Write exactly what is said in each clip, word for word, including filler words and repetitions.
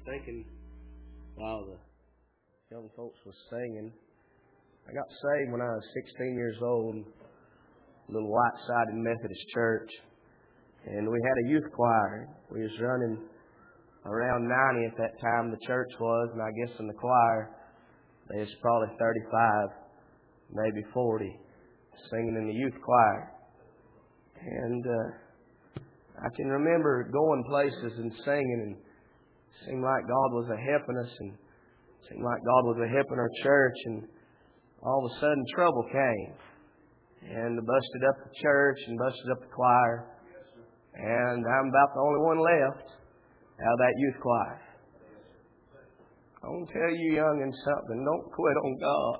thinking while the young folks was singing. I got saved when I was sixteen years old, a little white-sided Methodist church, and we had a youth choir. We was running around ninety at that time, the church was, and I guess in the choir, there's probably thirty-five, maybe forty, singing in the youth choir. And uh, I can remember going places and singing, and it seemed like God was a helping us, and it seemed like God was a helping our church, and all of a sudden trouble came. And busted up the church and busted up the choir. And I'm about the only one left out of that youth choir. I want to tell you, young'uns, something. Don't quit on God.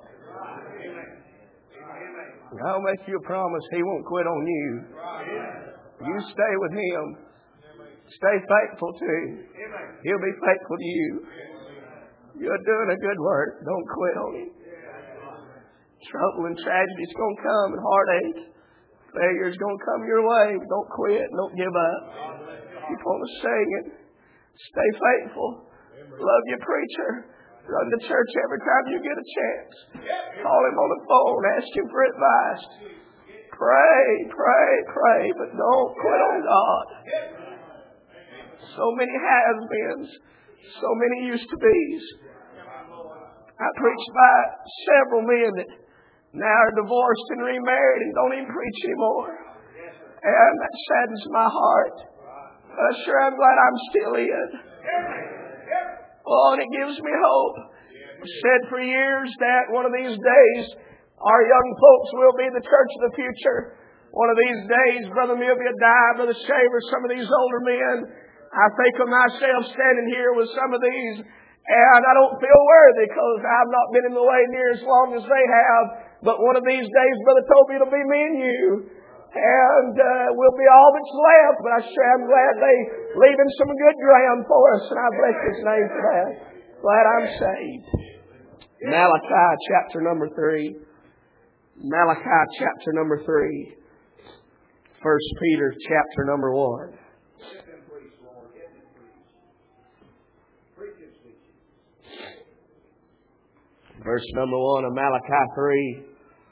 I'll make you a promise He won't quit on you. You stay with Him. Stay faithful to Him. He'll be faithful to you. You're doing a good work. Don't quit on Him. Trouble and tragedy's going to come, and heartache. Failure's going to come your way. Don't quit. Don't give up. Keep on singing. Stay faithful. Love your preacher. Run to church every time you get a chance. Call him on the phone. Ask him for advice. Pray, pray, pray, but don't quit on God. So many has-beens. So many used-to-be's. I preached by several men that now are divorced and remarried and don't even preach anymore. And that saddens my heart. But sure, I'm glad I'm still in. Oh, and it gives me hope. I've said for years that one of these days, our young folks will be the church of the future. One of these days, Brother Milby will die, Brother Shaver, some of these older men. I think of myself standing here with some of these, and I don't feel worthy because I've not been in the way near as long as they have. But one of these days, Brother Toby, it'll be me and you. And uh, we'll be all that's left. But I sure am glad they leaving some good ground for us. And I bless His name for that. Glad I'm saved. Malachi chapter number three. Malachi chapter number three. First Peter chapter number one. Verse number one of Malachi three.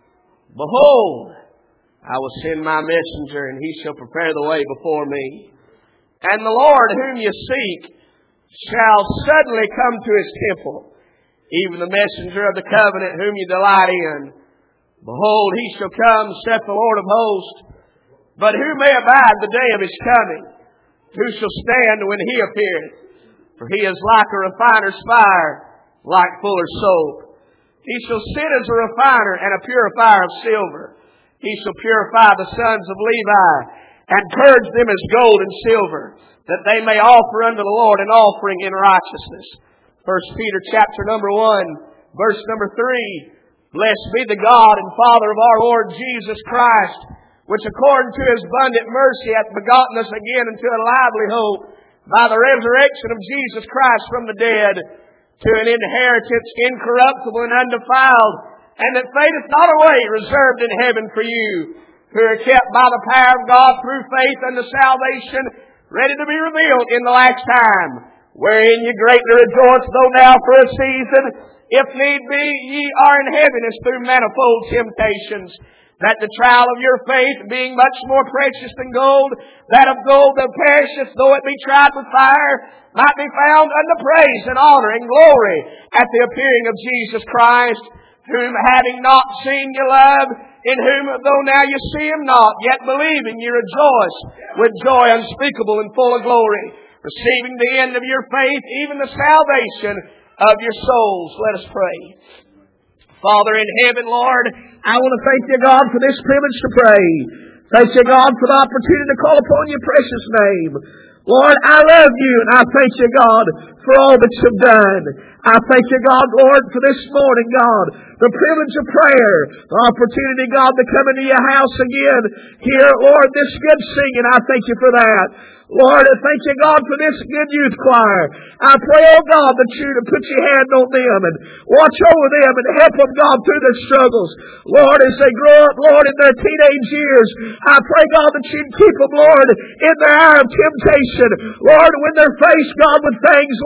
Behold, I will send my messenger, and he shall prepare the way before me. And the Lord whom you seek shall suddenly come to His temple, even the messenger of the covenant whom you delight in. Behold, he shall come, saith the Lord of hosts. But who may abide the day of His coming? Who shall stand when He appeareth? For He is like a refiner's fire, like fuller's soap. He shall sit as a refiner and a purifier of silver. He shall purify the sons of Levi and purge them as gold and silver, that they may offer unto the Lord an offering in righteousness. First Peter chapter number one, verse number three. Blessed be the God and Father of our Lord Jesus Christ, which according to His abundant mercy hath begotten us again unto a lively hope by the resurrection of Jesus Christ from the dead, to an inheritance incorruptible and undefiled, and that fadeth not away, reserved in heaven for you, who are kept by the power of God through faith unto salvation, ready to be revealed in the last time, wherein ye greatly rejoice, though now for a season, if need be, ye are in heaviness through manifold temptations, that the trial of your faith, being much more precious than gold, that of gold that perisheth, though it be tried with fire, might be found unto praise and honor and glory at the appearing of Jesus Christ, whom having not seen ye love, in whom though now ye see Him not, yet believing ye rejoice with joy unspeakable and full of glory, receiving the end of your faith, even the salvation of your souls. Let us pray. Father in heaven, Lord, I want to thank You, God, for this privilege to pray. Thank You, God, for the opportunity to call upon Your precious name. Lord, I love You, and I thank You, God, for all that You've done. I thank You, God, Lord, for this morning, God, the privilege of prayer, the opportunity, God, to come into Your house again. Here, Lord, this good singing, I thank You for that. Lord, I thank You, God, for this good youth choir. I pray, oh God, that You to put Your hand on them and watch over them and help them, God, through their struggles. Lord, as they grow up, Lord, in their teenage years, I pray, God, that You'd keep them, Lord, in their hour of temptation. Lord, when they're faced, God, with things,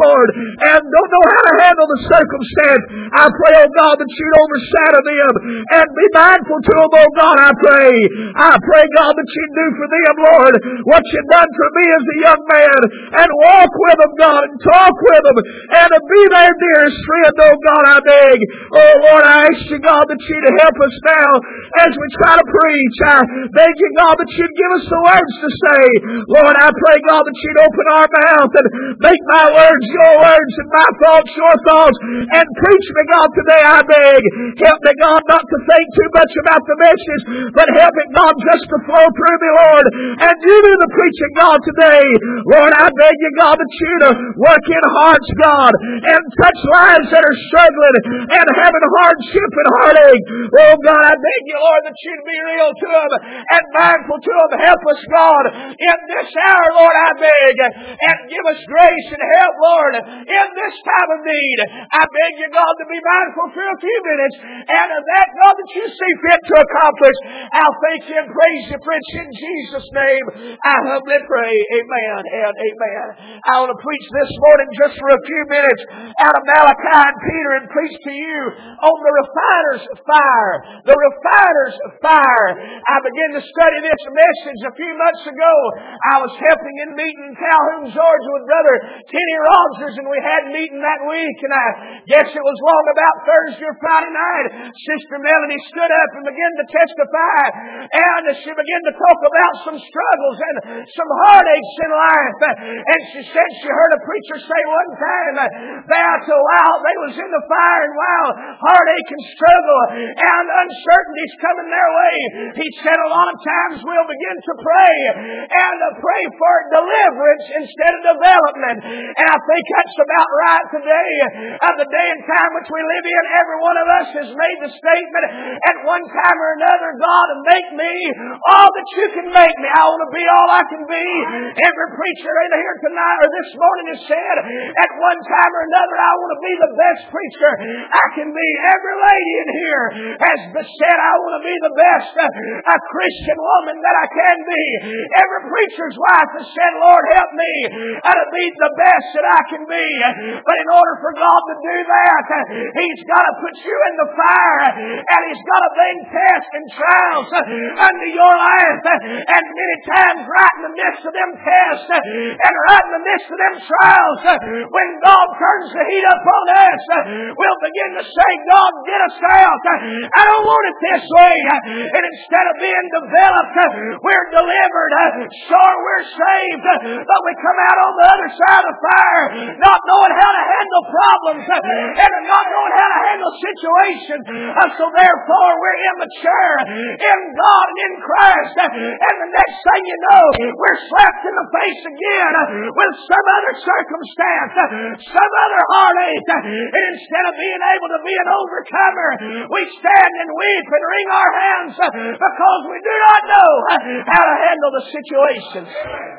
Lord, and don't know how to handle the circumstance. I pray, oh God, that you'd overshadow them and be mindful to them, oh God, I pray. I pray, God, that you'd do for them, Lord, what you've done for me as a young man, and walk with them, God, and talk with them, and be their dearest friend, oh God, I beg. Oh Lord, I ask you, God, that you'd help us now as we try to preach. I beg you, God, that you'd give us the words to say. Lord, I pray, God, that you'd open our mouth and make my words your words and my thoughts your thoughts, and preach me, God, today, I beg. Help me, God, not to think too much about the message, but help it, God, just to flow through me, Lord. And you do the preaching, God, today. Lord, I beg you, God, that you to work in hearts, God, and touch lives that are struggling and having hardship and heartache. Oh, God, I beg you, Lord, that you'd be real to them and mindful to them. Help us, God, in this hour, Lord, I beg, and give us grace and help, Lord, in this time of need. I beg you, God, to be mindful for a few minutes, and of that, God, that you see fit to accomplish. I'll thank you and praise you for it in Jesus' name. I humbly pray. Amen and amen. I want to preach this morning just for a few minutes out of Malachi and Peter and preach to you on the refiner's fire. The refiner's fire. I began to study this message a few months ago. I was helping in meeting in Calhoun, Georgia with Brother Kenny Rogers, and we had a meeting that week, and I guess it was long about Thursday or Friday night. Sister Melanie stood up and began to testify, and she began to talk about some struggles and some heartaches in life. And she said she heard a preacher say one time that while they was in the fire and while heartache and struggle and uncertainties coming their way, he said a lot of times we'll begin to pray and pray for deliverance instead of development. And I think that's about right today. Of the day and time which we live in, every one of us has made the statement at one time or another, God, make me all that you can make me. I want to be all I can be. Every preacher in here tonight or this morning has said at one time or another, I want to be the best preacher I can be. Every lady in here has said, I want to be the best uh, a Christian woman that I can be. Every preacher's wife has said, Lord, help me uh, to be the best that I can be. But in order for God to do that, uh, He's got to put you in the fire, and He's got to bring tests and trials uh, unto your life. And many times right in the midst of them tests uh, and right in the midst of them trials, uh, when God turns the heat up on us, uh, we'll begin to say, God, get us out. Uh, I don't want it this way. Uh, and instead of being developed, uh, we're delivered. Uh, sure, we're saved, uh, but we come out on the other side of the fire not knowing how to handle problems uh, and not knowing how to handle situations. Uh, so therefore, we're immature in God and in Christ. Uh, and the next thing you know, we're slapped in the face again uh, with some other circumstance, uh, some other heartache. Uh, and instead of being able to be an overcomer, we stand and weep and wring our hands uh, because we do not know uh, how to handle the situations.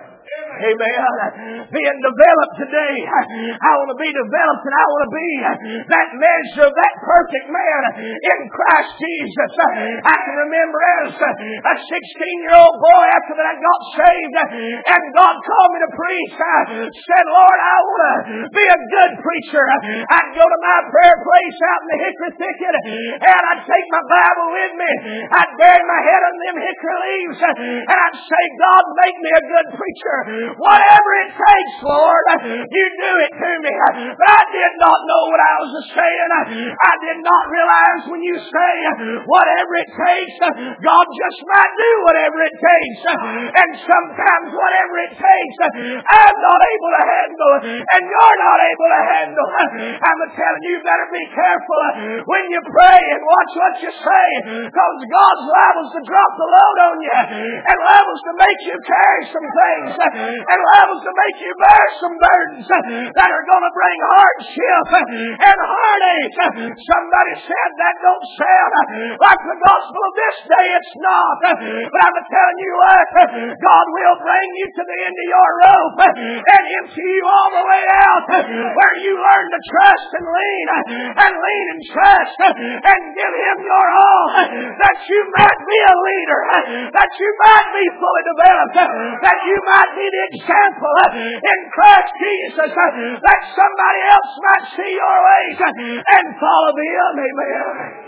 Amen. Being developed today. I want to be developed, and I want to be that measure of that perfect man in Christ Jesus. I can remember as a sixteen-year-old boy after that I got saved and God called me to preach. I said, Lord, I want to be a good preacher. I'd go to my prayer place out in the hickory thicket, and I'd take my Bible with me. I'd bury my head on them hickory leaves, and I'd say, God, make me a good preacher. Whatever it takes, Lord, you do it to me. But I did not know what I was saying. I did not realize when you say whatever it takes, God just might do whatever it takes. And sometimes whatever it takes, I'm not able to handle, and you're not able to handle. I'm telling you, you better be careful when you pray and watch what you say, because God's liable to drop the load on you, and liable to make you carry some things, and liable to make you bear some burdens that are going to bring hardship and heartache. Somebody said that don't sound like the gospel of this day. It's not. But I'm telling you what, God will bring you to the end of your rope and empty you all the way out, where you learn to trust and lean and lean and trust and give Him your all, that you might be a leader, that you might be fully developed, that you might be the example in Christ Jesus that somebody else might see your ways and follow them. Amen.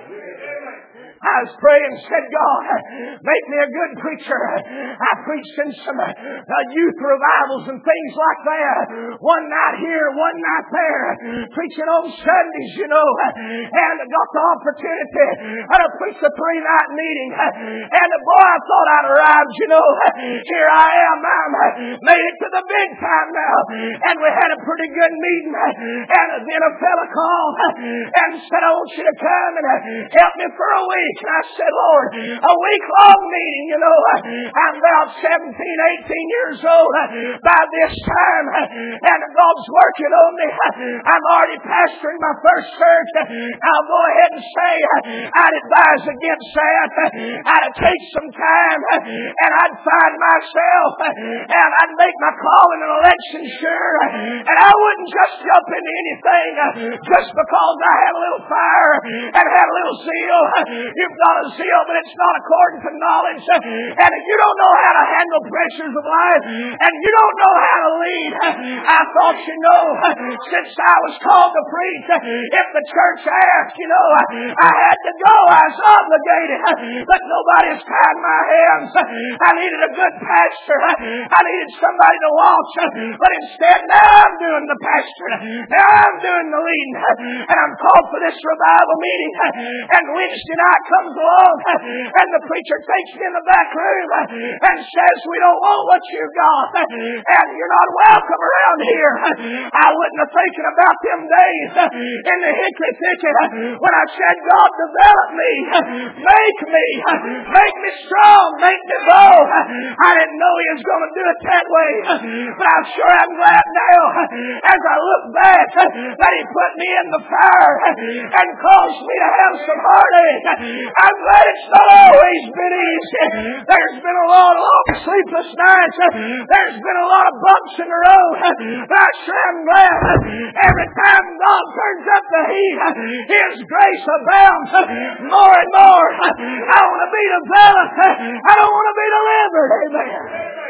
I was praying and said, God, make me a good preacher. I preached in some uh, youth revivals and things like that. One night here, one night there. Preaching on Sundays, you know. And I got the opportunity to preach a three-night meeting. And boy, I thought I'd arrived, you know. Here I am. I'm made it to the big time now. And we had a pretty good meeting. And then a fella called and said, I want you to come and help me for a week. And I said, Lord, a week-long meeting, you know. I'm about seventeen, eighteen years old by this time, and God's working on me. I'm already pastoring my first church. I'll go ahead and say I'd advise against that. I'd take some time, and I'd find myself, and I'd make my calling and election sure, and I wouldn't just jump into anything just because I had a little fire and had a little zeal. You've got a zeal, but it's not according to knowledge. And if you don't know how to handle pressures of life, and you don't know how to lead, I thought, you know, since I was called to preach, if the church asked, you know, I had to go. I was obligated, but nobody's tied my hands. I needed a good pastor. I needed somebody to watch, but instead now I'm doing the pastoring. Now I'm doing the leading, and I'm called for this revival meeting. And Wednesday night comes along, and the preacher takes me in the back room and says, we don't want what you got, and you're not welcome around here. I wouldn't have thinking about them days in the hickory thicket when I said, God, develop me, make me, make me strong, make me bold. I didn't know He was going to do it that way, but I'm sure I'm glad now as I look back that He put me in the fire and caused me to have some heartache. I'm glad it's not always been easy. There's been a lot of long sleepless nights. There's been a lot of bumps in the road. But I sure am glad every time God turns up the heat, His grace abounds more and more. I want to be developed. I don't want to be delivered. Amen.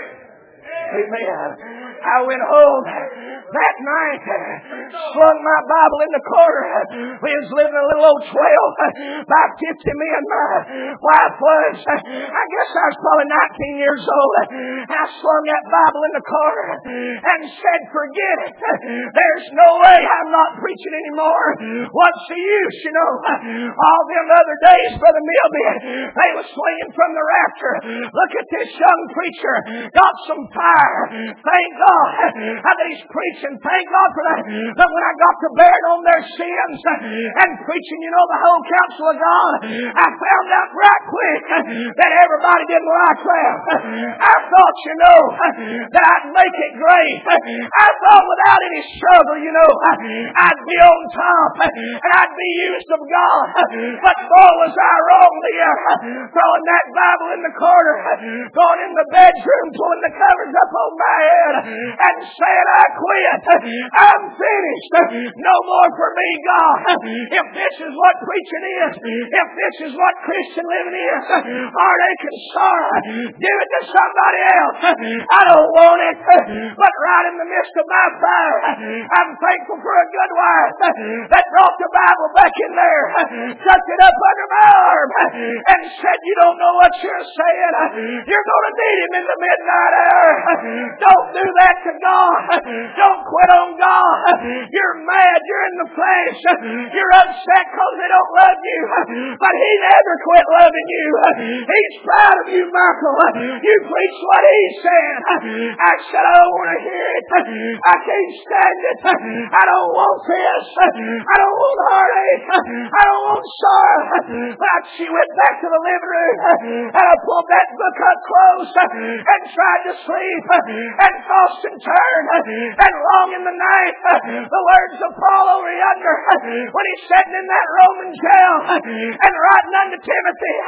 Amen. I went home that night, slung my Bible in the corner. We was living a little old twelve by fifty men. My wife was, I guess I was probably nineteen years old. I slung that Bible in the corner and said, forget it. There's no way I'm not preaching anymore. What's the use, you know? All them other days, Brother Milby, they were swinging from the rafter. Look at this young preacher. Got some fire. Thank God that he's preaching. Thank God for that. But when I got to bearing on their sins and preaching, you know, the whole counsel of God, I found out right quick that everybody didn't like that. I thought, you know, that I'd make it great. I thought without any struggle, you know, I'd be on top and I'd be used of God. But boy, was I wrong there. Throwing that Bible in the corner, going in the bedroom, pulling the covers up on my head and saying, I quit. I'm finished. No more for me, God. If this is what preaching is, if this is what Christian living is, heartache and sorrow, give it to somebody else. I don't want it. But right in the midst of my fire, I'm thankful for a good wife that brought the Bible back in there, tucked it up under my arm, and said, you don't know what you're saying. You're going to need Him in the midnight hour. Don't do that to God. Don't quit on God. You're mad. You're in the flesh. You're upset because they don't love you. But He never quit loving you. He's proud of you, Michael. You preach what He said. I said, I don't want to hear it. I can't stand it. I don't want this. I don't want heartache. I don't want sorrow. But she went back to the living room and I pulled that book up close and tried to sleep and tossed and turned and long in the night the words of Paul over yonder when he's sitting in that Roman jail and writing unto Timothy,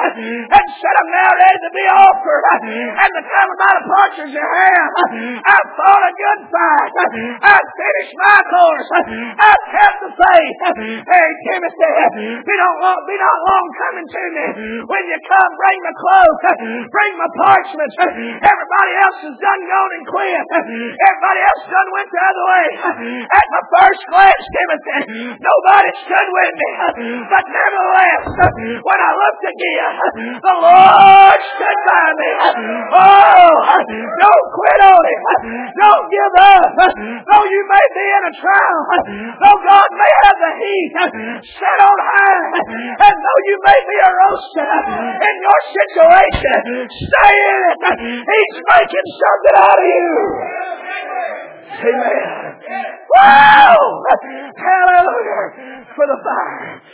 and set them now ready to be offered. And the time of my departure is at hand. I've fought a good fight. I've finished my course. I've kept the faith. Hey, Timothy, be not long, be not long coming to me. When you come, bring my cloak, bring my parchments. Everybody else has done gone and quit. Everybody else done went the other way. At my first glance, Timothy, nobody stood with me. But nevertheless, when I looked again, the Lord stood by me. Oh, don't quit on it. Don't give up. Though you may be in a trial, though God may have the heat set on high, and though you may be a roaster in your situation, stay in it. He's making something out of you. Amen. Wow! Hallelujah for the fire.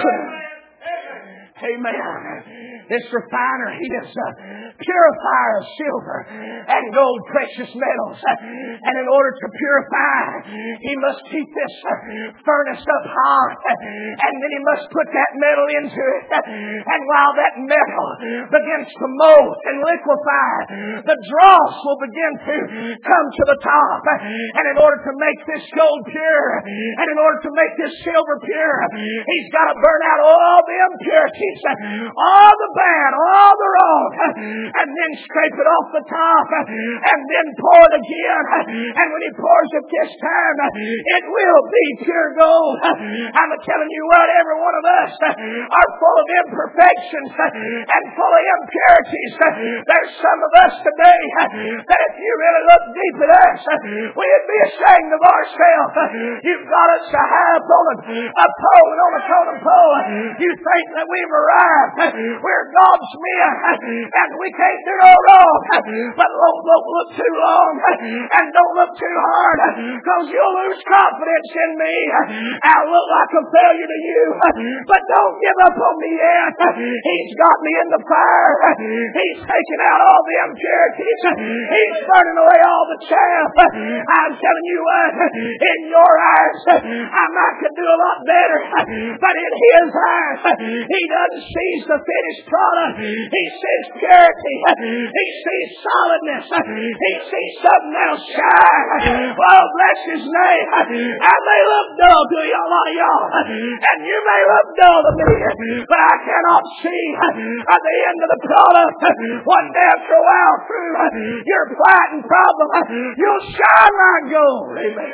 Amen. This refiner, he is a purifier of silver and gold, precious metals. And in order to purify, he must keep this furnace up hot. And then he must put that metal into it. And while that metal begins to mold and liquefy, the dross will begin to come to the top. And in order to make this gold pure, and in order to make this silver pure, he's got to burn out all the impurities, all the bad, all the wrong, and then scrape it off the top, and then pour it again. And when he pours it this time, it will be pure gold. I'm telling you what, every one of us are full of imperfections and full of impurities. There's some of us today that if you really look deep at us, we'd be ashamed of ourselves. You've got us so high up on a, a pole and on a totem pole. You think that we've arrived. We're God's men, and we can't do no wrong. But don't, don't look too long, and don't look too hard, because you'll lose confidence in me. I'll look like a failure to you, but don't give up on me yet. He's got me in the fire. He's taking out all the impurities. He's burning away all the chaff. I'm telling you what, in your eyes, I might could do a lot better, but in his eyes, he doesn't see the finished product. He sees purity. He sees solidness. He sees something else shine. Well, bless his name. I may look dull to you, a lot of y'all, and you may look dull to me, but I cannot see at the end of the product. One day after a while through your plight and problem, you'll shine like gold. Amen.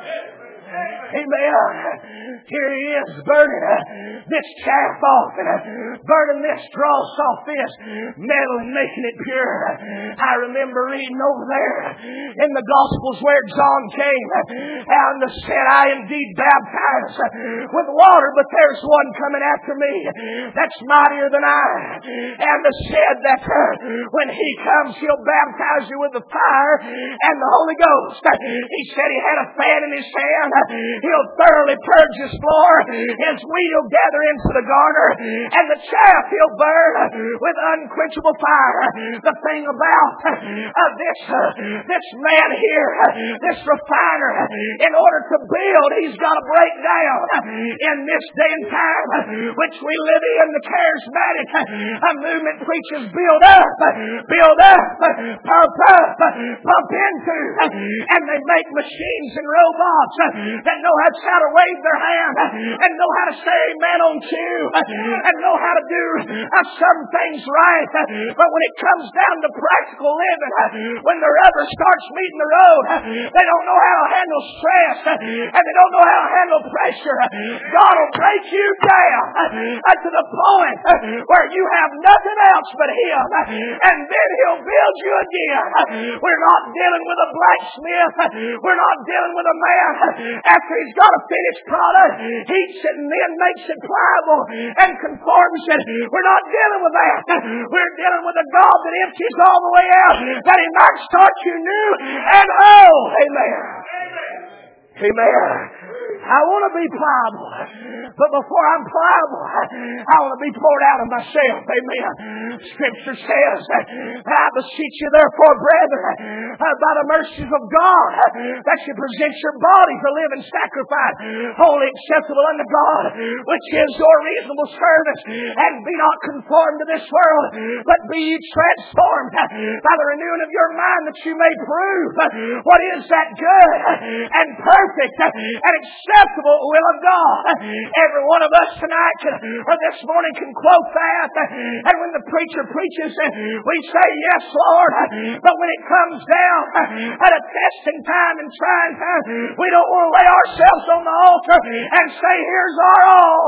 Amen. Here he is burning uh, this chaff off and uh, burning this dross off this metal and making it pure. I remember reading over there in the Gospels where John came and said, I indeed baptize with water, but there's one coming after me that's mightier than I. And said that uh, when he comes, he'll baptize you with the fire and the Holy Ghost. He said he had a fan in his hand. He'll thoroughly purge his floor. His wheat will gather into the garner, and the chaff he'll burn with unquenchable fire. The thing about uh, this uh, this man here, this refiner, in order to build, he's got to break down. In this day and time which we live in, the charismatic uh, movement preaches build up, build up, pump up, pump into, and they make machines and robots that know how to wave their hand and know how to say amen on cue and know how to do uh, some things right. But when it comes down to practical living, when the rubber starts meeting the road, they don't know how to handle stress and they don't know how to handle pressure. God will break you down uh, to the point where you have nothing else but Him, and then He'll build you again. We're not dealing with a blacksmith. We're not dealing with a man after he's got a finished product, heats it and then makes it pliable and conforms it. We're not dealing with that. We're dealing with a God that empties all the way out, that He might start you new and whole. Amen. Amen. I want to be pliable. But before I'm pliable, I want to be poured out of myself. Amen. Scripture says, I beseech you therefore, brethren, by the mercies of God, that you present your bodies a living sacrifice, wholly acceptable unto God, which is your reasonable service. And be not conformed to this world, but be ye transformed by the renewing of your mind, that you may prove what is that good and perfect and acceptable will of God. Every one of us tonight can, or this morning can quote that. And when the preacher preaches, we say, yes, Lord. But when it comes down at a testing time and trying time, we don't want to lay ourselves on the altar and say, here's our all.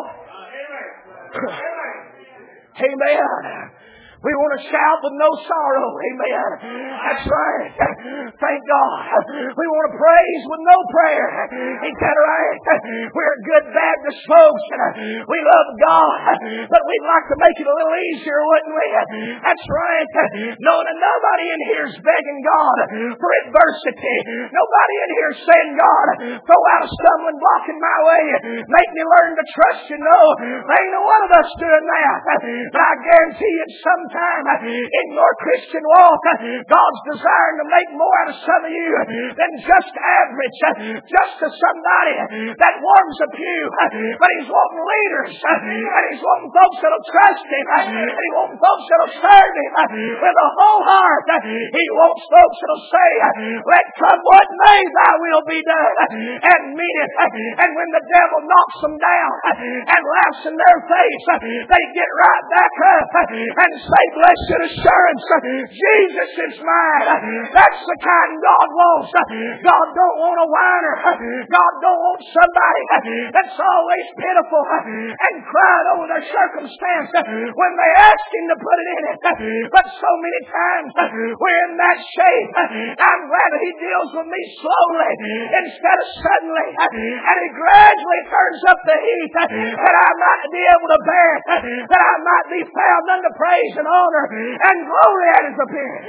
Amen. We want to shout with no sorrow. Amen. That's right. Thank God. We want to praise with no prayer. Ain't that right? We're good Baptist folks. We love God. But we'd like to make it a little easier, wouldn't we? That's right. Knowing that nobody in here is begging God for adversity. Nobody in here is saying, God, throw out a stumbling block in my way. Make me learn to trust you. No. There ain't no one of us doing that. But I guarantee you it's some time in your Christian walk, God's desiring to make more out of some of you than just average, just to somebody that warms a pew. But He's wanting leaders, and He's wanting folks that'll trust Him, and He wants folks that'll serve Him with a whole heart. He wants folks that'll say, let come what may, thy will be done, and mean it. And when the devil knocks them down and laughs in their face, they get right back up and say, blessed assurance, Jesus is mine. That's the kind God wants. God don't want a whiner. God don't want somebody that's always pitiful and crying over their circumstance when they ask Him to put it in it. But so many times we're in that shape. I'm glad that He deals with me slowly instead of suddenly. And He gradually turns up the heat that I might be able to bear, that I might be found unto praise and honor and glory at His appearance.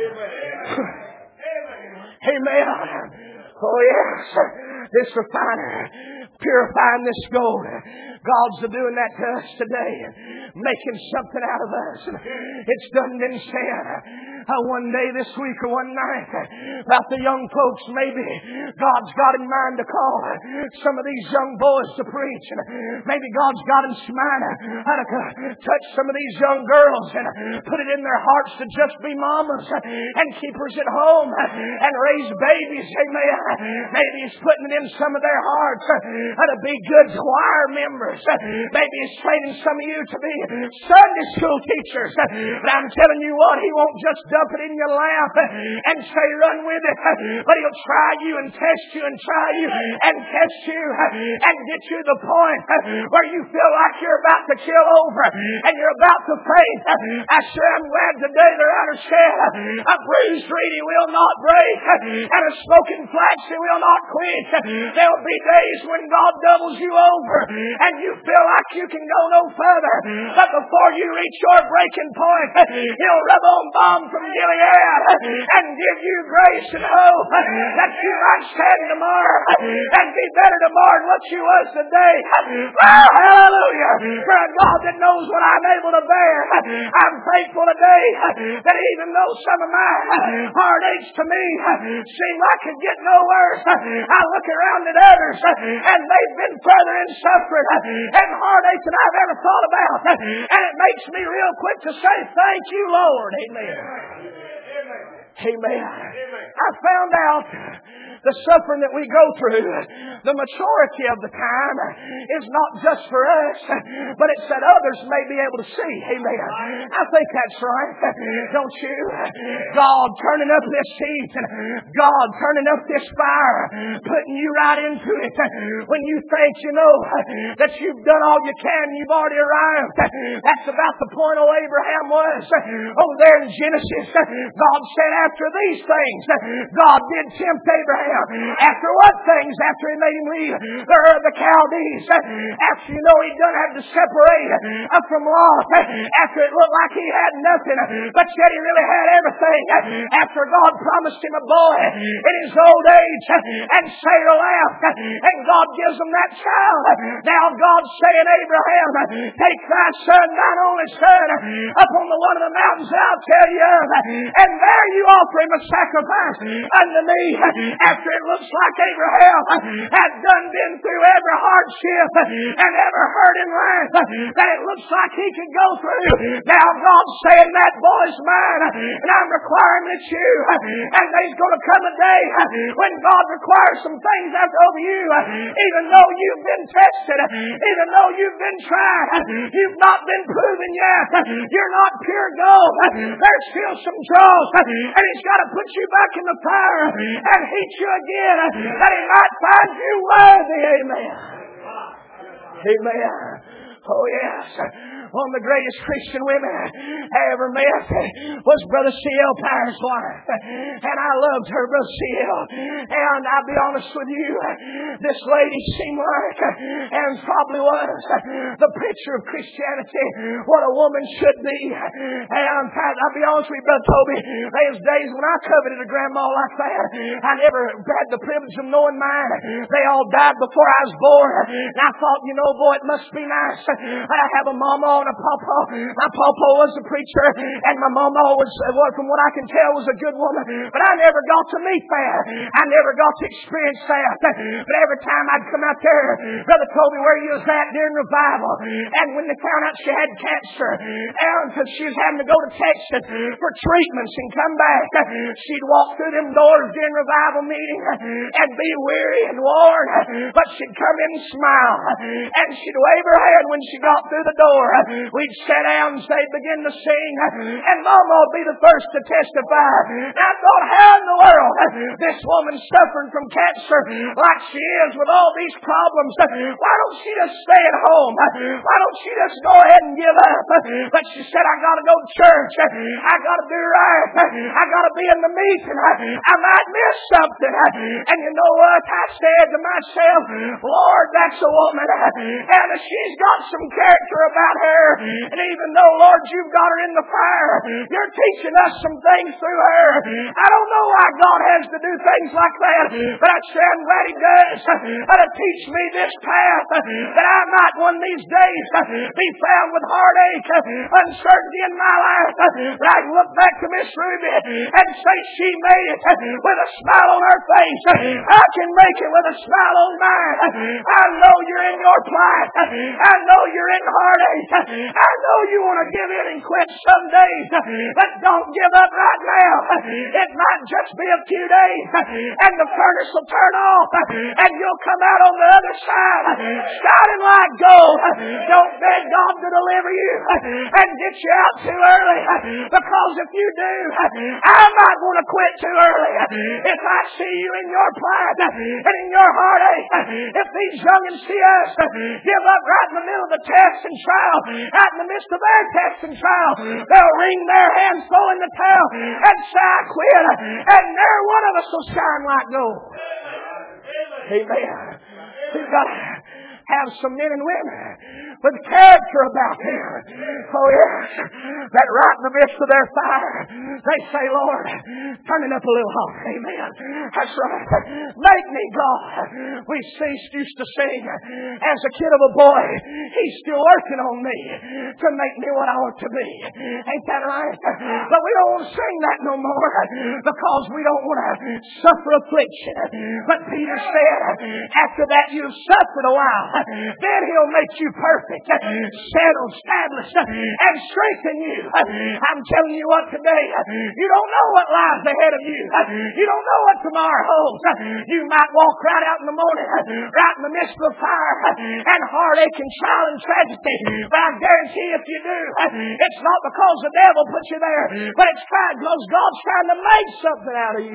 Amen. Amen. Oh yes, this refiner purifying this gold. God's doing that to us today, making something out of us. It's done been said uh, one day this week or one night about the young folks. Maybe God's got in mind to call some of these young boys to preach, and maybe God's got in mind how to touch some of these young girls and put it in their hearts to just be mamas and keepers at home and raise babies. Amen. Maybe He's putting it in some of their hearts how to be good choir members. Maybe He's training some of you to be Sunday school teachers. But I'm telling you what, He won't just dump it in your lap and say run with it, but He'll try you and test you and try you and test you and get you to the point where you feel like you're about to kill over and you're about to faint. I sure am glad today they're out of shed. A bruised reed He will not break, and a smoking flax He will not quench. There'll be days when God doubles you over and you feel like you can go no further. But before you reach your breaking point, He'll rub on balm from Gilead and give you grace and hope that you might stand tomorrow and be better tomorrow than what you was today. Oh, hallelujah! For a God that knows what I'm able to bear. I'm thankful today that even though some of my heartaches to me seem like it get no worse, I look around at others and they've been further in suffering and heartache than I've ever thought about. And it makes me real quick to say, thank you, Lord. Amen. Amen. I found out the suffering that we go through, the majority of the time, is not just for us, but it's that others may be able to see. Amen. I think that's right. Don't you? God turning up this heat, and God turning up this fire, putting you right into it. When you think, you know, that you've done all you can, you've already arrived. That's about the point old Abraham was. Over there in Genesis, God said after these things, God did tempt Abraham Abraham. After what things? After he made him leave Ur of the Chaldees. After, you know, he done had to separate from Lot. After it looked like he had nothing, but yet he really had everything. After God promised him a boy in his old age, and Sarah laughed, and God gives him that child. Now God's saying, Abraham, take thy son, thine only son, up on the one of the mountains that I'll tell you of, and there you offer him a sacrifice unto me. After it looks like Abraham had done been through every hardship and every hurt in life that it looks like he could go through, now God's saying that boy's mine, and I'm requiring that you, and there's going to come a day when God requires some things after over you, even though you've been tested, even though you've been tried, you've not been proven yet, you're not pure gold, there's still some dross, and He's got to put you back in the fire and heat you again, that He might find you worthy. Amen. Amen. Oh yes. One of the greatest Christian women I ever met was Brother C L Pyre's wife. And I loved her, Brother C L. And I'll be honest with you, this lady seemed like, and probably was, the picture of Christianity, what a woman should be. And I'll be honest with you, Brother Toby, there was days when I coveted a grandma like that. I never had the privilege of knowing mine. They all died before I was born. And I thought, you know, boy, it must be nice. I have a mama and a papa. My papa was a preacher, and my mama was, from what I can tell, was a good woman. But I never got to meet that. I never got to experience that. But every time I'd come out there, Brother told me where you was at during revival. And when they found out she had cancer, and she was having to go to Texas for treatments and come back, she'd walk through them doors during revival meeting and be weary and worn, but she'd come in and smile, and she'd wave her hand when she got through the door. We'd sit down and say, begin to sing, and Mama would be the first to testify. And I thought, how in the world, this woman suffering from cancer like she is with all these problems, why don't she just stay at home? Why don't she just go ahead and give up? But she said, I got to go to church. I got to do right. I got to be in the meeting. I might miss something. And you know what? I said to myself, Lord, that's a woman. And she's got some character about her. And even though, Lord, you've got her in the fire, you're teaching us some things through her. I don't know why God has to do things like that, but I say I'm glad He does. To teach me this path, that I might one of these days be found with heartache, uncertainty in my life. But I can look back to Miss Ruby and say she made it with a smile on her face. I can make it with a smile on mine. I know you're in your plight. I know you're in heartache. I know you want to give in and quit some days, but don't give up right now. It might just be a few days, and the furnace will turn off, and you'll come out on the other side shining like gold. Don't beg God to deliver you and get you out too early, because if you do, I might want to quit too early. If I see you in your plight and in your heartache, if these youngins see us give up right in the middle of the test and trial, right in the midst of their test and trial, they'll wring their hands, throw in the towel, and say, I quit. And there one of us will shine like gold. Amen. We've got to have some men and women with character about them. Oh yes, that right in the midst of their fire, they say, Lord, turn it up a little hot. Amen. That's right. Make me, God. We ceased used to sing as a kid of a boy. He's still working on me to make me what I want to be. Ain't that right? But we don't want to sing that no more, because we don't want to suffer affliction. But Peter said, after that you've suffered a while, then He'll make you perfect, settle, establish, and strengthen you. I'm telling you what today, you don't know what lies ahead of you. You don't know what tomorrow holds. You might walk right out in the morning, right in the midst of the fire, and heartache and trial and tragedy. But I guarantee if you do, it's not because the devil put you there, but it's trying, because God's trying to make something out of you.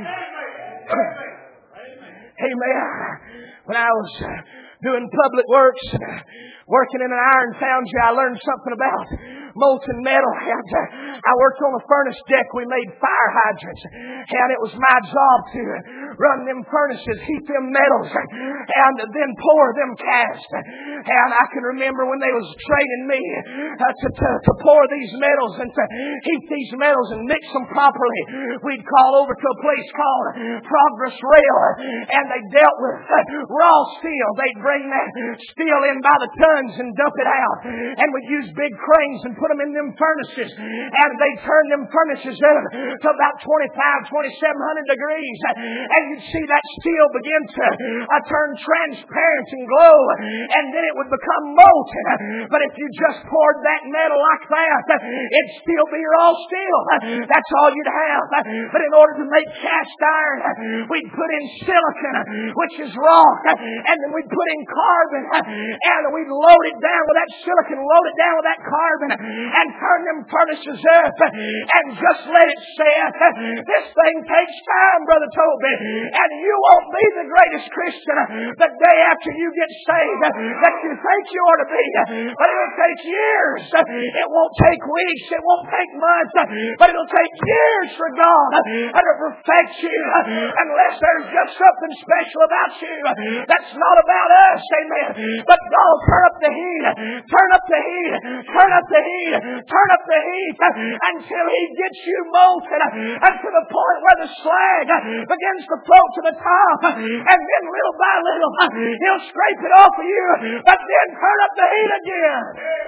Amen. When I was doing public works, working in an iron foundry, I learned something about molten metal. And uh, I worked on a furnace deck. We made fire hydrants. And it was my job to run them furnaces, heat them metals, and then pour them cast. And I can remember when they was training me uh, to, to, to pour these metals and to heat these metals and mix them properly. We'd call over to a place called Progress Rail, and they dealt with uh, raw steel. They'd bring that steel in by the tons and dump it out. And we'd use big cranes and put them in them furnaces. And they'd turn them furnaces up to about twenty-five, twenty-seven hundred degrees. And you'd see that steel begin to uh, turn transparent and glow. And then it would become molten. But if you just poured that metal like that, it'd still be raw steel. That's all you'd have. But in order to make cast iron, we'd put in silicon, which is raw. And then we'd put in carbon. And we'd load it down with that silicon, load it down with that carbon, and turn them furnaces up and just let it set. This thing takes time, Brother Toby. And you won't be the greatest Christian the day after you get saved that you think you ought to be. But it'll take years. It won't take weeks. It won't take months. But it'll take years for God to perfect you unless there's just something special about you that's not about us. Amen. But God will turn up the heat. Turn up the heat. Turn up the heat. Turn up the heat until He gets you molten to the point where the slag begins to float to the top. And then little by little He'll scrape it off of you. But then turn up the heat again.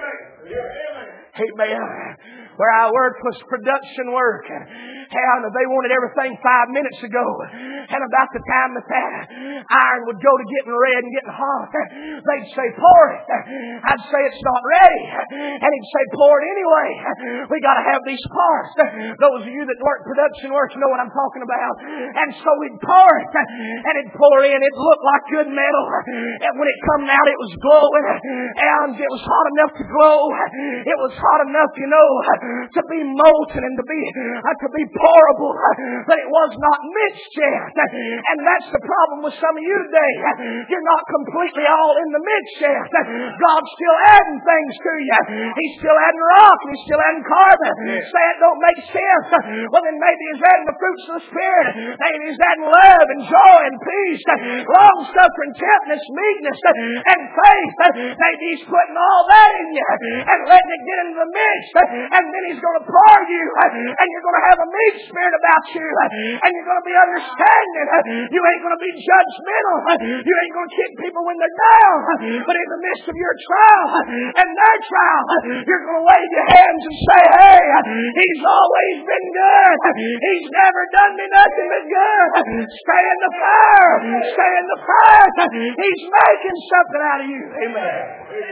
Amen. Where I worked was production work. And they wanted everything five minutes ago. And about the time that that iron would go to getting red and getting hot, they'd say, pour it. I'd say, it's not ready. And he'd say, pour it anyway. We got to have these parts. Those of you that work production work know what I'm talking about. And so we'd pour it. And it'd pour in. It looked like good metal. And when it come out, it was glowing. And it was hot enough to glow. It was hot enough, you know, to be molten and to be, uh, to be pourable, but it was not mixed yet. And that's the problem with some of you today. You're not completely all in the mix yet. God's still adding things to you. He's still adding rock and He's still adding carbon. Say it don't make sense. Well, then maybe He's adding the fruits of the Spirit. Maybe He's adding love and joy and peace, long-suffering, temperance, meekness, and faith. Maybe He's putting all that in you and letting it get into the mix. And then He's going to pour you, and you're going to have a meek spirit about you, and you're going to be understanding. You ain't going to be judgmental. You ain't going to kick people when they're down. But in the midst of your trial and their trial, you're going to wave your hands and say, hey, He's always been good. He's never done me nothing but good. Stay in the fire. Stay in the fire. He's making something out of you. Amen.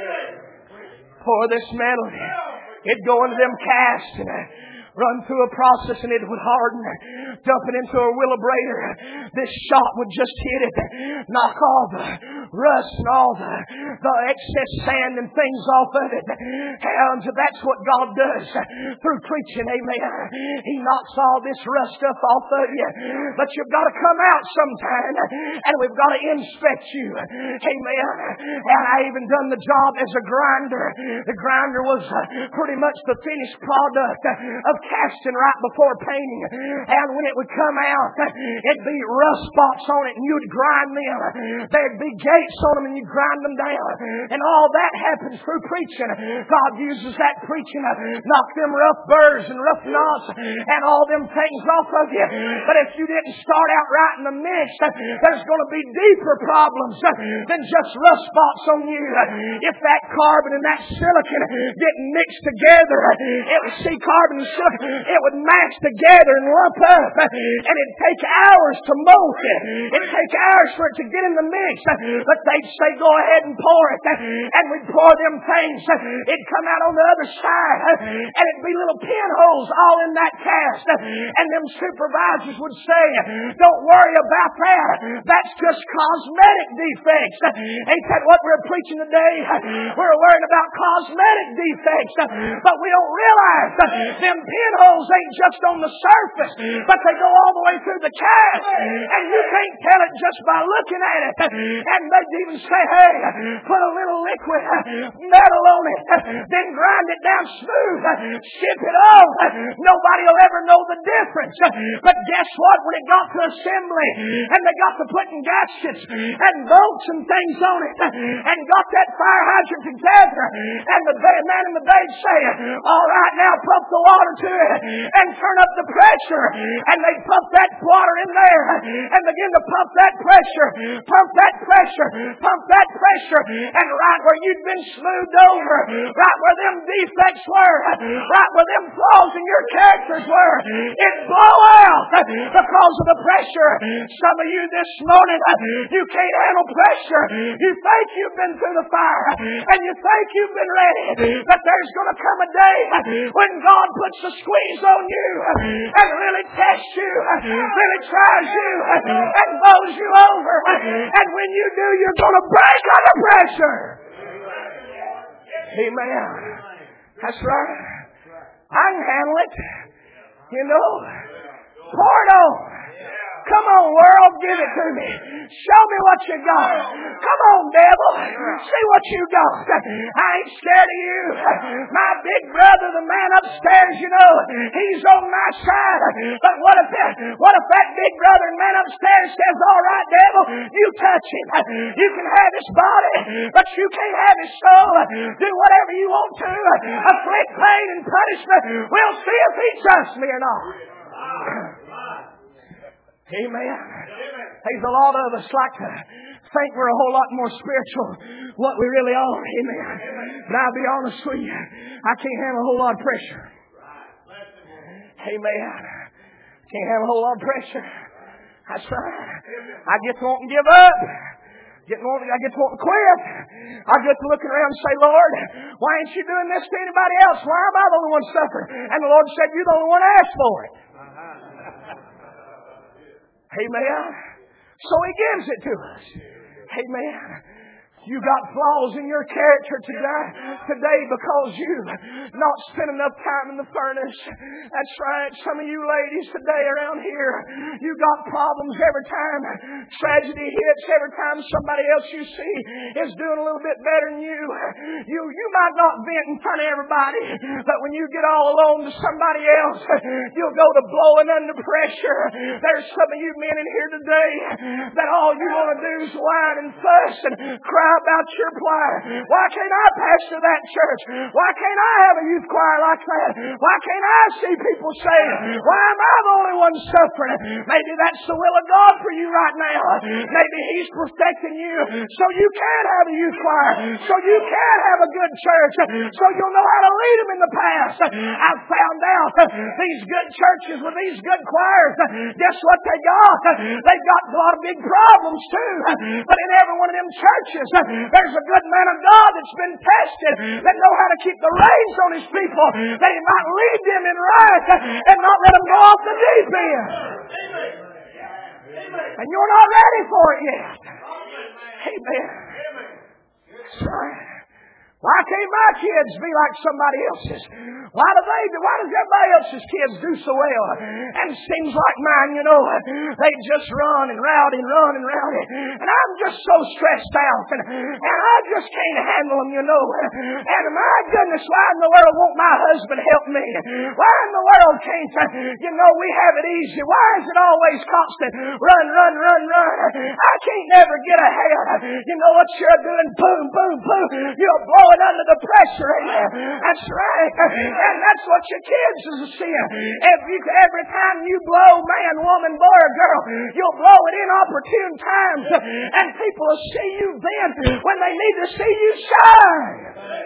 Pour this metal. It'd go into them casts and run through a process and it would harden. Dump it into a wheelabrator. This shot would just hit it. Knock all the rust and all the, the excess sand and things off of it. And that's what God does through preaching. Amen. He knocks all this rust stuff off of you. But you've got to come out sometime. And we've got to inspect you. Amen. And I even done the job as a grinder. The grinder was pretty much the finished product of casting right before painting. And when it would come out, it'd be rust spots on it and you'd grind them. There'd be gates on them and you'd grind them down. And all that happens through preaching. God uses that preaching to knock them rough burrs and rough knots and all them things off of you. But if you didn't start out right in the mix, there's going to be deeper problems than just rust spots on you. If that carbon and that silicon didn't mix together, it would see carbon and silicon. It would mash together and lump up. And it'd take hours to mold it. It'd take hours for it to get in the mix. But they'd say, go ahead and pour it. And we'd pour them things. It'd come out on the other side. And it'd be little pinholes all in that cast. And them supervisors would say, don't worry about that. That's just cosmetic defects. Ain't that what we're preaching today? We're worrying about cosmetic defects. But we don't realize them pinholes ain't just on the surface, but they go all the way through the cast. And you can't tell it just by looking at it. And they'd even say, hey, put a little liquid metal on it, then grind it down smooth, ship it off. Nobody will ever know the difference. But guess what? When it got to assembly and they got to putting gaskets and bolts and things on it and got that fire hydrant together, and the man in the bed say, all right, now pump the water to it and turn up the pressure. And they pump that water in there and begin to pump that pressure, pump that pressure, pump that pressure. And right where you'd been smoothed over, right where them defects were, right where them flaws in your characters were, it blow out because of the pressure. Some of you this morning, you can't handle pressure. You think you've been through the fire and you think you've been ready, but there's going to come a day when God puts a squeeze on you and really tests you, really tries you and blows you over. And when you do, you're going to break under pressure. Amen. That's right. I can handle it. You know, pour it on. Come on, world, give it to me. Show me what you got. Come on, devil. See what you got. I ain't scared of you. My big brother, the man upstairs, you know, he's on my side. But what if that, what if that big brother and man upstairs says, all right, devil, you touch him. You can have his body, but you can't have his soul. Do whatever you want to. Afflict pain and punishment. We'll see if he trusts me or not. Amen. There's a lot of us like to think we're a whole lot more spiritual what we really are. Amen. But I'll be honest with you, I can't handle a whole lot of pressure. Amen. Can't handle a whole lot of pressure. That's right. I get to want to give up. Get to want, I get to want to quit. I get to looking around and say, Lord, why ain't you doing this to anybody else? Why am I the only one suffering? And the Lord said, you're the only one that asked for it. Amen. So He gives it to us. Amen. You got flaws in your character today, today because you not spent enough time in the furnace. That's right. Some of you ladies today around here, you got problems every time tragedy hits, every time somebody else you see is doing a little bit better than you. You, you might not vent in front of everybody, but when you get all alone to somebody else, you'll go to blowing under pressure. There's some of you men in here today that all you want to do is whine and fuss and cry about your choir. Why can't I pastor that church? Why can't I have a youth choir like that? Why can't I see people saved? Why am I the only one suffering? Maybe that's the will of God for you right now. Maybe He's perfecting you so you can have a youth choir, so you can have a good church, so you'll know how to lead them in the past. I've found out these good churches with these good choirs, guess what they got? They've got a lot of big problems too. But in every one of them churches, there's a good man of God that's been tested, that know how to keep the reins on His people, that He might lead them in right and not let them go off the deep end. And you're not ready for it yet. Amen. Sorry. Why can't my kids be like somebody else's? Why do they do? Why does everybody else's kids do so well? And it seems like mine, you know, they just run and rowdy and run and rowdy. And I'm just so stressed out. And, and I just can't handle them, you know. And my goodness, why in the world won't my husband help me? Why in the world can't, you know, we have it easy? Why is it always constant? Run, run, run, run. I can't never get ahead. You know what you're doing? Boom, boom, boom. You're blowing under the pressure. Amen. That's right. And that's what your kids is seeing. Every, every time you blow, man, woman, boy, or girl, you'll blow it in opportune times. And people will see you then when they need to see you shine.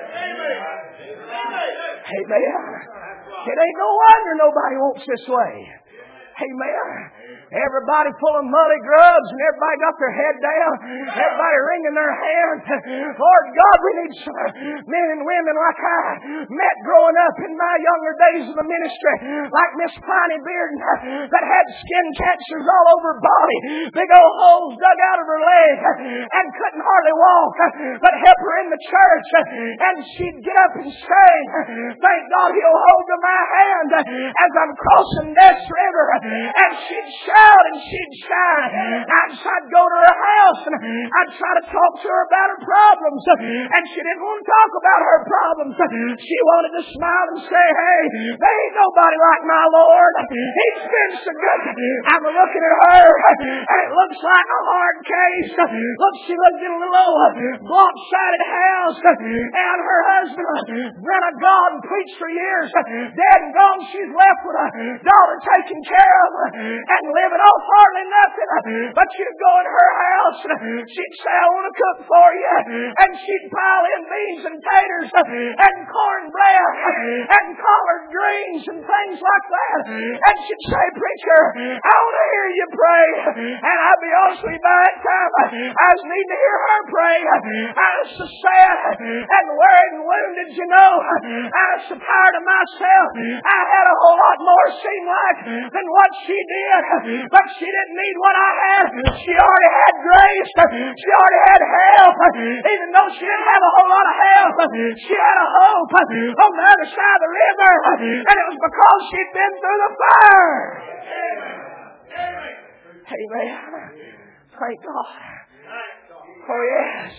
Amen. It ain't no wonder nobody wants this way. Amen. Everybody full of muddy grubs and everybody got their head down. Everybody wringing their hands. Lord God, we need some men and women like I met growing up in my younger days of the ministry, like Miss Piney Bearden, that had skin cancers all over her body, big old holes dug out of her leg, and couldn't hardly walk, but help her in the church, and she'd get up and say, thank God He'll hold to my hand as I'm crossing this river. and she'd shout and she'd shine. I'd, I'd go to her house and I'd try to talk to her about her problems, and she didn't want to talk about her problems. She wanted to smile and say, hey, there ain't nobody like my Lord. He's been so good. I'm looking at her, and it looks like a hard case. Look, she lived in a little old block-sided house, and her husband ran a God and preached for years. Dead and gone, she's left with a daughter taken care of and living off hardly nothing. But she'd go in her house, she'd say, I want to cook for you. And she'd pile in beans and taters and cornbread and collard greens and things like that. And she'd say, preacher, I want to hear you pray. And I'd be honest with you, by that time, I was needing to hear her pray. I was so sad and worried and wounded, you know. I was so tired of myself. I had a whole lot more seem like than what she did. But she didn't need what I had. She already had grace. She already had help. Even though she didn't have a whole lot of help, she had a hope on the other side of the river. And it was because she'd been through the fire. Amen. Thank God. Oh, yes.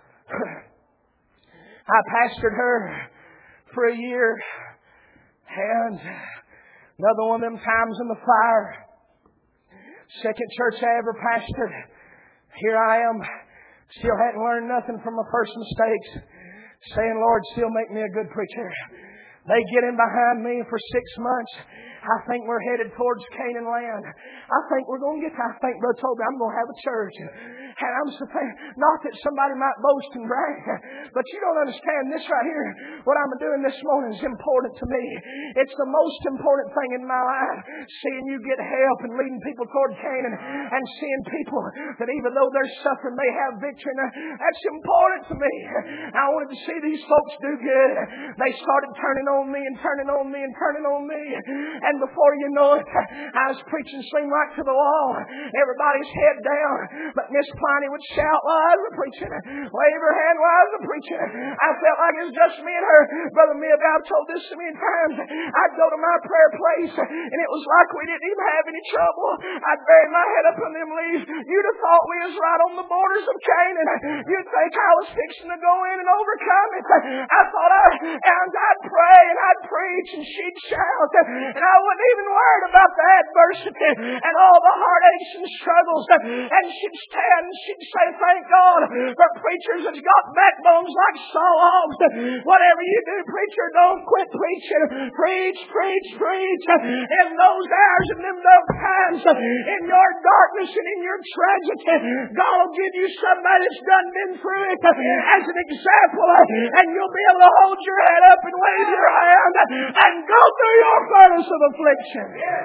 I pastored her for a year. And another one of them times in the fire. Second church I ever pastored. Here I am. Still hadn't learned nothing from my first mistakes. Saying, Lord, still make me a good preacher. They get in behind me for six months. I think we're headed towards Canaan land. I think we're going to get there. I think Brother told me I'm going to have a church. And I'm so thankful. Not that somebody might boast and brag, but you don't understand this right here. What I'm doing this morning is important to me. It's the most important thing in my life. Seeing you get help and leading people toward Canaan, and seeing people that even though they're suffering, they have victory. That's important to me. I wanted to see these folks do good. They started turning on me and turning on me and turning on me. And before you know it, I was preaching seemed like to the wall. Everybody's head down. But Miss Pliny would shout while I was preaching. Wave her hand while I was preaching. I felt like it was just me and her. Brother Mibb, I've told this so many times. I'd go to my prayer place, and it was like we didn't even have any trouble. I'd bury my head up in them leaves. You'd have thought we was right on the borders of Canaan. You'd think I was fixing to go in and overcome it. I thought I, and I'd pray and I'd preach, and she'd shout. And I wasn't even worried about the adversity and all the heartaches and struggles. And she'd stand and she'd say, thank God for preachers that's got backbones like saw logs. Whatever you do, preacher, don't quit preaching. Preach, preach, preach. In those hours and in those times, in your darkness and in your tragedy, God will give you somebody that's done been through it as an example. And you'll be able to hold your head up and wave your hand and go through your furnace of affliction.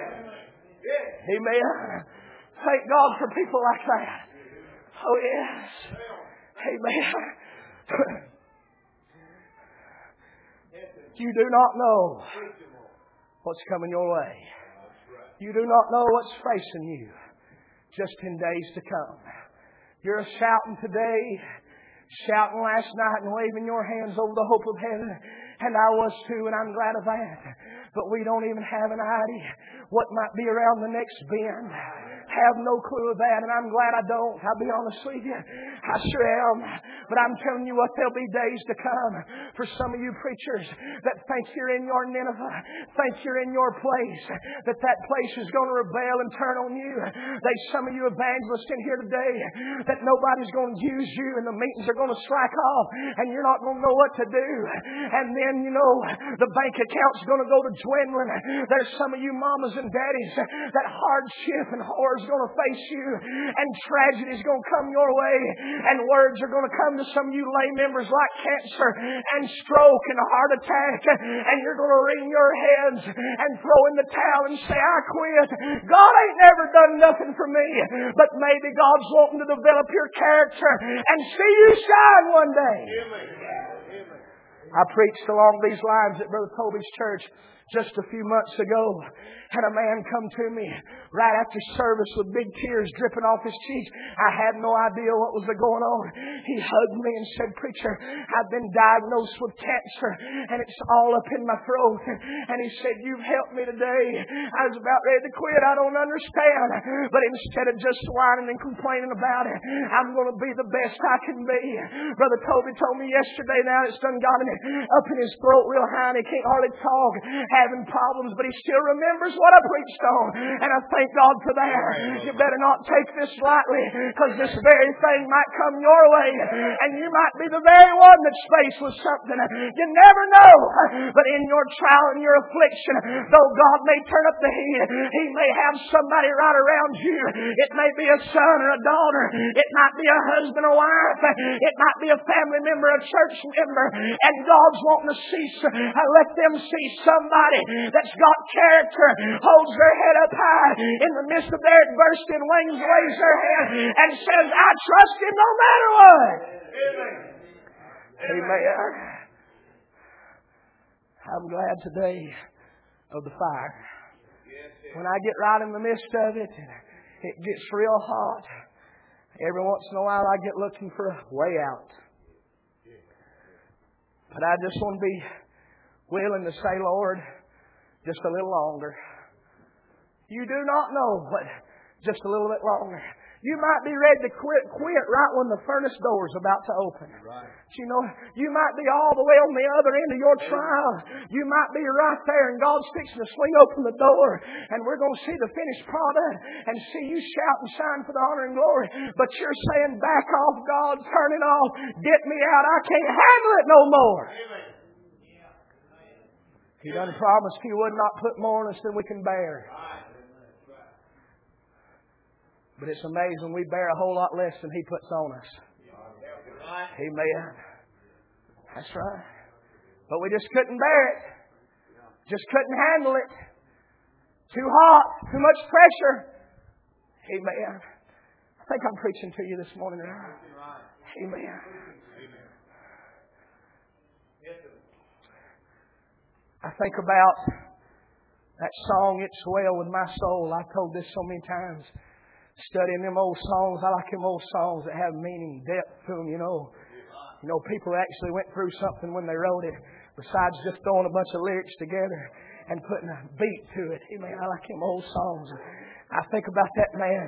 Amen. Thank God for people like that. Oh, yes. Amen. You do not know what's coming your way. You do not know what's facing you just in days to come. You're shouting today, shouting last night and waving your hands over the hope of heaven. And I was too, and I'm glad of that. But we don't even have an idea what might be around the next bend. Have no clue of that, and I'm glad I don't. I'll be honest with you. I sure am. But I'm telling you what, there'll be days to come for some of you preachers that think you're in your Nineveh, think you're in your place, that that place is going to rebel and turn on you. There's some of you evangelists in here today that nobody's going to use you, and the meetings are going to strike off, and you're not going to know what to do. And then, you know, the bank account's going to go to dwindling. There's some of you mamas and daddies that hardship and horror is going to face you, and tragedy is going to come your way, and words are going to come to some of you lay members like cancer and stroke and heart attack, and you're going to wring your heads and throw in the towel and say, I quit. God ain't never done nothing for me, but maybe God's wanting to develop your character and see you shine one day. I preached along these lines at Brother Toby's church just a few months ago, had a man come to me right after service with big tears dripping off his cheeks. I had no idea what was going on. He hugged me and said, "Preacher, I've been diagnosed with cancer and it's all up in my throat." And he said, "You've helped me today. I was about ready to quit. I don't understand. But instead of just whining and complaining about it, I'm going to be the best I can be." Brother Toby told me yesterday now it's done got him up in his throat real high and he can't hardly talk, having problems, but he still remembers what I preached on. And I thank God for that. You better not take this lightly, because this very thing might come your way and you might be the very one that's faced with something. You never know. But in your trial and your affliction, though God may turn up the heat, He may have somebody right around you. It may be a son or a daughter. It might be a husband or wife. It might be a family member, a church member. And God's wanting to see, let them see somebody that's got character, holds their head up high in the midst of their adversity, and waves their hand and says, "I trust Him no matter what." Amen. Amen. I'm glad today of the fire. When I get right in the midst of it, it gets real hot. Every once in a while I get looking for a way out. But I just want to be willing to say, "Lord, just a little longer." You do not know, but just a little bit longer. You might be ready to quit, quit right when the furnace door is about to open. Right. You know, you might be all the way on the other end of your trial. You might be right there and God's fixing to swing open the door and we're going to see the finished product and see you shout and shine for the honor and glory. But you're saying, "Back off, God, turn it off, get me out. I can't handle it no more." Amen. He done promised He would not put more on us than we can bear. But it's amazing, we bear a whole lot less than He puts on us. Amen. That's right. But we just couldn't bear it. Just couldn't handle it. Too hot. Too much pressure. Amen. I think I'm preaching to you this morning. Right? Amen. I think about that song, "It's Well With My Soul." I've told this so many times. Studying them old songs, I like them old songs that have meaning, depth to them, you know. You know, people actually went through something when they wrote it, besides just throwing a bunch of lyrics together and putting a beat to it. Amen. I like them old songs. I think about that man,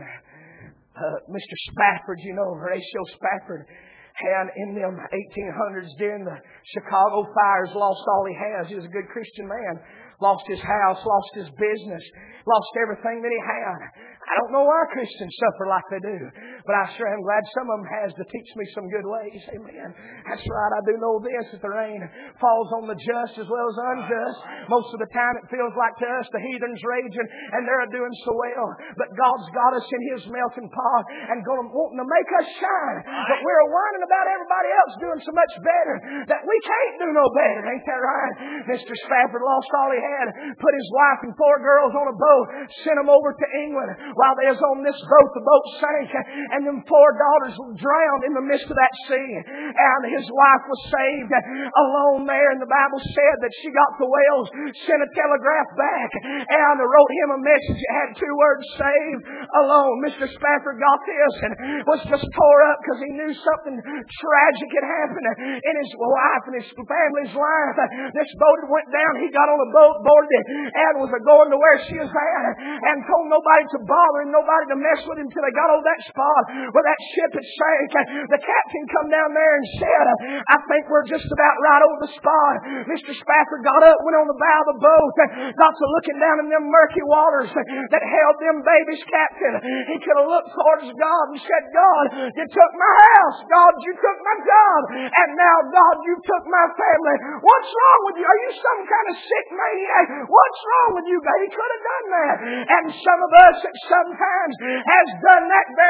uh, Mister Spafford, you know, Horatio Spafford. And in them eighteen hundreds during the Chicago fires, lost all he has. He was a good Christian man. Lost his house, lost his business, lost everything that he had. I don't know why Christians suffer like they do, but I sure am glad some of them has to teach me some good ways. Amen. That's right. I do know this, that the rain falls on the just as well as the unjust. Most of the time it feels like to us the heathen's raging and they're doing so well. But God's got us in His melting pot and going, wanting to make us shine. But we're whining about everybody else doing so much better that we can't do no better. Ain't that right? Mister Spafford lost all he had, put his wife and four girls on a boat, sent them over to England. While they was on this boat, the boat sank, and them four daughters drowned in the midst of that sea. And his wife was saved alone there, and the Bible said that she got to Wales, sent a telegraph back, and wrote him a message. It had two words, "saved alone." Mister Spafford got this and was just tore up because he knew something tragic had happened in his wife and his family's life. This boat went down. He got on a boat, boarded it, and was going to where she was at, and told nobody to bother him, nobody to mess with him until they got on that spot where that ship had sank. The captain come down there and said, "I think we're just about right over the spot." Mister Spafford got up, went on the bow of the boat, got to looking down in them murky waters that held them babies captive. He could have looked towards God and said, "God, you took my house. God, you took my job. And now, God, you took my family. What's wrong with you? Are you some kind of sick maniac? What's wrong with you, God?" He could have done that. And some of us at sometimes has done that very same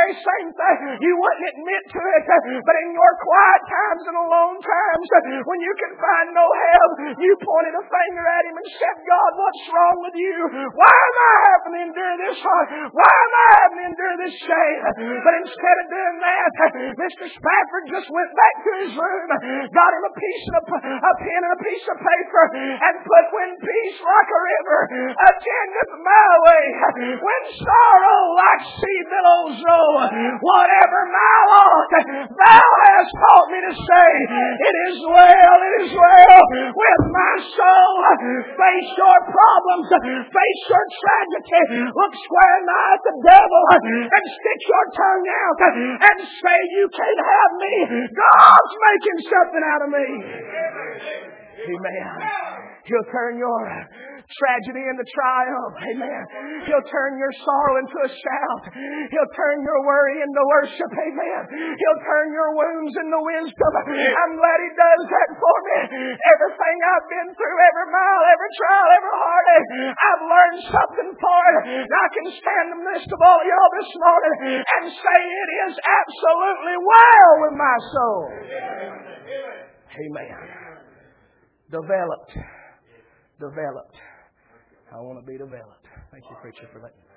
same thing. You wouldn't admit to it, but in your quiet times and alone times, when you can find no help, you pointed a finger at Him and said, God, what's wrong with you? Why am I having to endure this hard? Why am I having to endure this shame? But instead of doing that, Mister Spafford just went back to his room, got him a piece of a pen and a piece of paper, and put, when peace like a river attendeth my way, when sorrow like sea billows roll, whatever my lot thou hast taught me to say, it is well, it is well with my soul. Face your problems, face your tragedy, look square nigh at the devil and stick your tongue out and say, you can't have me. God's making something out of me. Amen. He'll turn your tragedy into triumph. Amen. He'll turn your sorrow into a shout. He'll turn your worry into worship. Amen. He'll turn your wounds into wisdom. I'm glad He does that for me. Everything I've been through, every mile, every trial, every heartache, I've learned something for it. And I can stand in the midst of all y'all this morning and say it is absolutely well with my soul. Amen. Developed. Developed. I want to be developed. Thank you, preacher, for that.